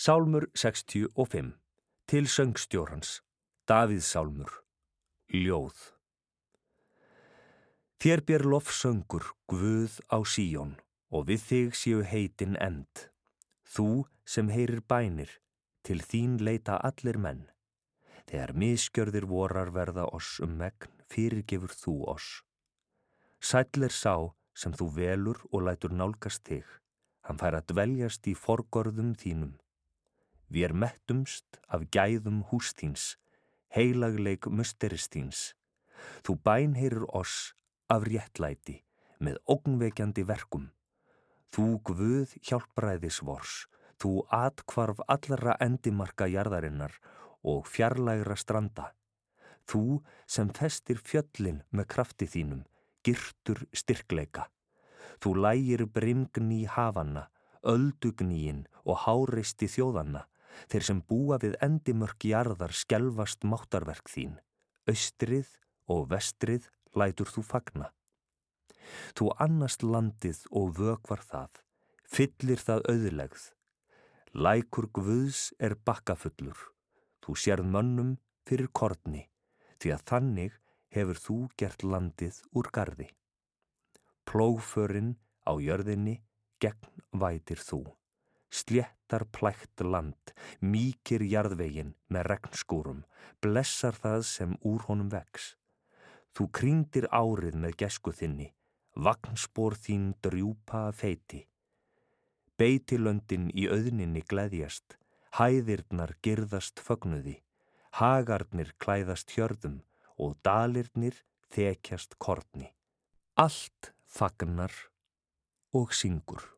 Sálmur 65. Til söngstjórans. Davíðssálmur. Ljóð. Þér ber lofsöngur, Guð á Síón, og við þig séu heitin end. Þú sem heyrir bænir, til þín leita allir menn. Þegar misgjörðir vorar verða oss megn, fyrirgefur þú oss. Sæll sá sem þú velur og lætur nálgast þig. Hann fær að dveljast í forgörðum þínum. Vér mettumst af gæðum hús þíns, heilagleik musteris þíns. Þú bænheyrir oss af réttlæti, með ógnvekjandi verkum. Þú Guð hjálpræðis vors, þú athvarf allra endimarka jarðarinnar og fjarlægra stranda. Þú sem festir fjöllin með krafti þínum, girtur styrkleika. Þú lægir brimgný hafanna, öldugníin og háreisti þjóðanna. Þeir sem búa við endimörk jarðar skelfast máttarverk þín. Austrið og vestrið lætur þú fagna. Þú annast landið og vökvar það, fyllir það auðlegð. Lækur Guðs bakkafullur, þú sérð mönnum fyrir korni, því að þannig hefur þú gert landið úr garði. Plógförin á jörðinni gegn vætir þú. Sléttar plægt land, mýkir jarðveginn með regnskúrum, blessar það sem úr honum vex. Þú krýndir árið með gæsku þinni, vagnspor þín drjúpa feiti. Beitilöndin í auðninni gleðjast, hæðirnar girðast fögnuði, hagarnir klæðast hjörðum og dalirnir þekjast korni. Allt fagnar og syngur.